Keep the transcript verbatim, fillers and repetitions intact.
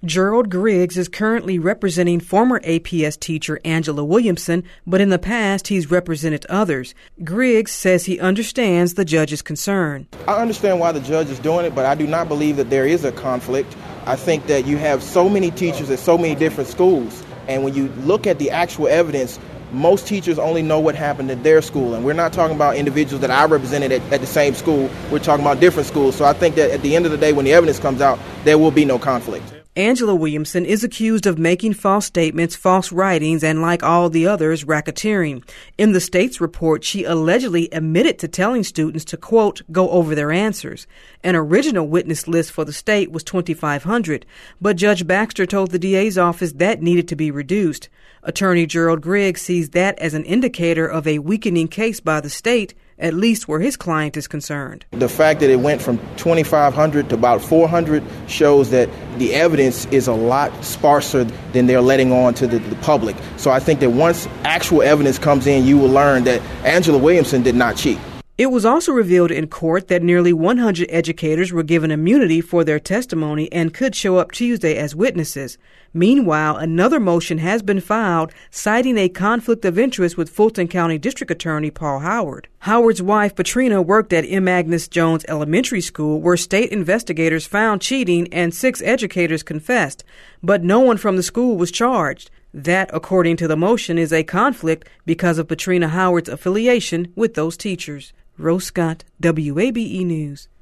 Gerald Griggs is currently representing former A P S teacher Angela Williamson, but in the past he's represented others. Griggs says he understands the judge's concern. I understand why the judge is doing it, but I do not believe that there is a conflict. I think that you have so many teachers at so many different schools, and when you look at the actual evidence, most teachers only know what happened at their school, and we're not talking about individuals that I represented at, at the same school. We're talking about different schools. So I think that at the end of the day, when the evidence comes out, there will be no conflict. Angela Williamson is accused of making false statements, false writings, and like all the others, racketeering. In the state's report, she allegedly admitted to telling students to, quote, go over their answers. An original witness list for the state was twenty-five hundred, but Judge Baxter told the D A's office that needed to be reduced. Attorney Gerald Griggs sees that as an indicator of a weakening case by the state, at least where his client is concerned. The fact that it went from twenty-five hundred to about four hundred shows that the evidence is a lot sparser than they're letting on to the, the public. So I think that once actual evidence comes in, you will learn that Angela Williamson did not cheat. It was also revealed in court that nearly one hundred educators were given immunity for their testimony and could show up Tuesday as witnesses. Meanwhile, another motion has been filed citing a conflict of interest with Fulton County District Attorney Paul Howard. Howard's wife, Patrina, worked at M. Agnes Jones Elementary School, where state investigators found cheating and six educators confessed, but no one from the school was charged. That, according to the motion, is a conflict because of Patrina Howard's affiliation with those teachers. Rose Scott, W A B E News.